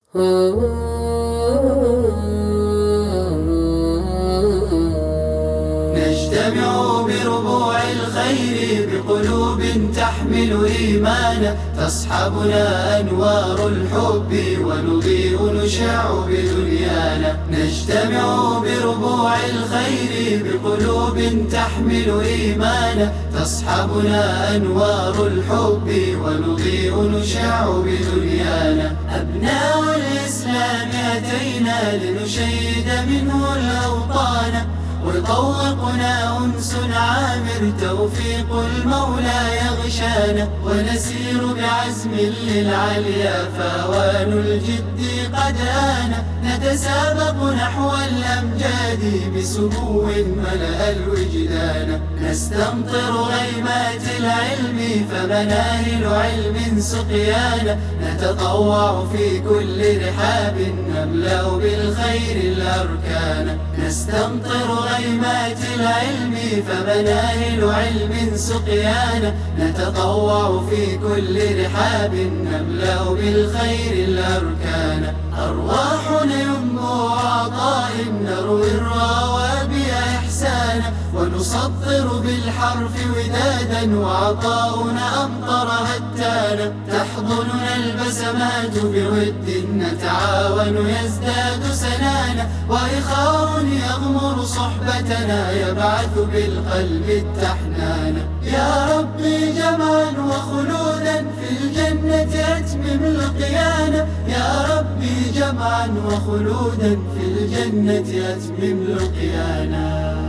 نجتمع بربوع الخير بقلوب تحمل إيمانا، تصحبنا أنوار الحب ونضيء نشع بدنيانا. نجتمع بربوع الخير بقلوب تحمل إيمانا، تصحبنا أنوار الحب ونضيء نشع بدنيانا. أبناء الإسلام أتينا لنشيد منه الأوطان، ويطوقنا أنس عامر توفيق المولى يغشانا. ونسير بعزم للعليا فأوان الجد قد آن، نتسابق نحو الأمجاد بسمو ملأ الوجدان. نستمطر غيمات العلم فمناهل علم سقيانا، نتطوع في كل رحاب نملأ بالخير الأركان. نستمطر غيمات العلم فمناهل علم سقيانا، نتطوع في كل رحاب نملأ بالخير الأركان. أرواحنا ينبوع عطاء نروي الروابي إحسانا، ونسطر بالحرف ودادا وعطاؤنا أمطر هتانا. تحضننا البسمات بود نتعاون يزداد سنانا، وإخاء يغمر صحبتنا يبعث بالقلب التحنانا. يا ربي جمعا وخلودا في الجنة أتمم لقيانا، يا ربي جمعا وخلودا في الجنة أتمم لقيانا.